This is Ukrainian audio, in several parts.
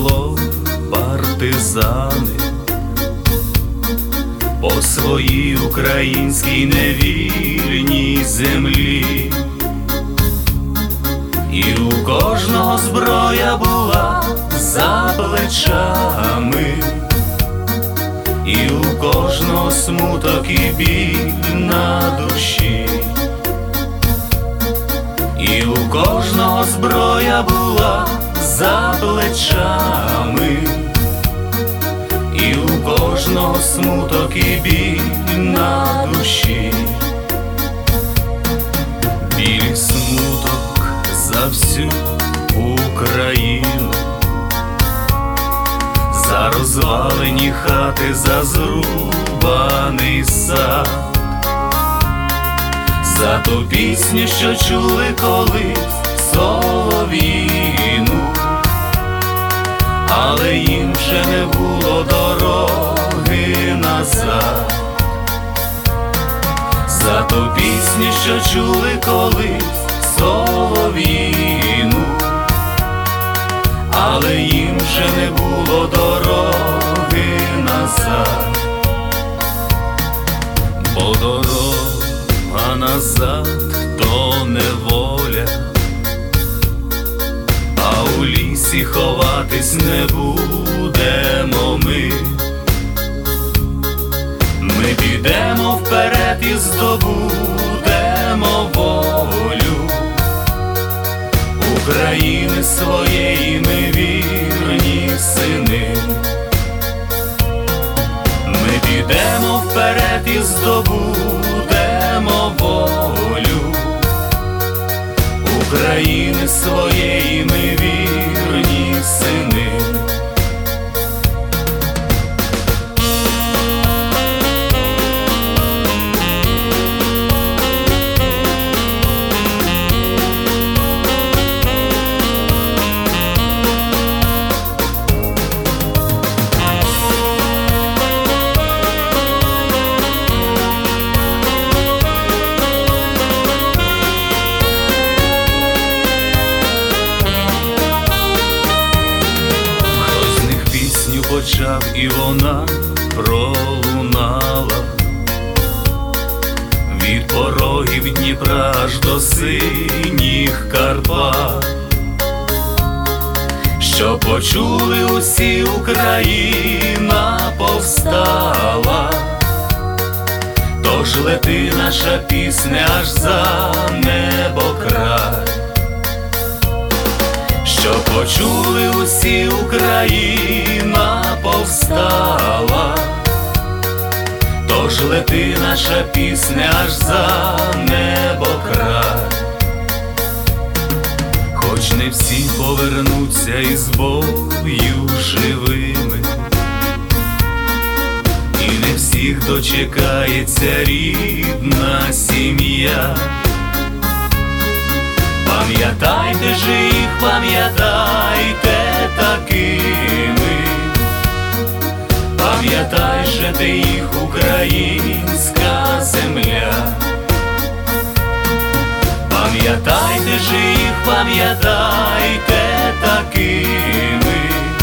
село партизани по своїй українській невільній землі, і у кожного зброя була за плечами, і у кожного смуток і біль на душі, і у кожного зброя була за плечами, і у кожного смуток і біль на душі. Біль і смуток за всю Україну, за розвалені хати, за зрубаний сад, за ту пісню, що чули колись солов'їну, але їм вже не було дороги назад. За ту пісню, що чули колись солов'їну, але їм вже не було дороги назад. Бо дорога назад то неволя, а у лісі ховатись не будемо ми. Ми підемо вперед і здобудемо волю України своєї, ми вірні сини. Ми підемо вперед і здобудемо волю України своєї, ми вірні сини. Почав, і вона пролунала від порогів Дніпра аж до синіх Карпат, що почули усі, Україна повстала. Тож лети наша пісня аж за небокрай, що почули усі, Україна повстала. Тож лети наша пісня аж за небокрай. Хоч не всі повернуться із бою живими, і не всіх дочекається рідна сім'я. Пам'ятайте же їх, пам'ятайте такими, пам'ятай же ти їх, українська земля. Пам'ятайте же їх, пам'ятайте такими,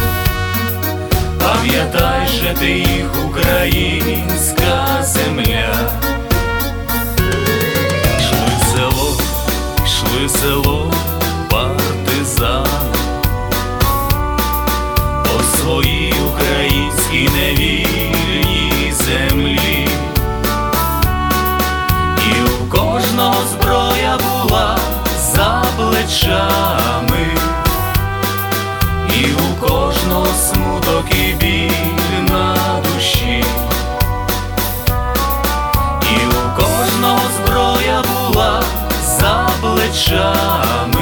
пам'ятай же ти їх, українська земля. Йшли село партизани по своїй українській невільній землі, і у кожного зброя була за плечами, і у кожного смуток і біль на душі, і у кожного зброя була за плечами,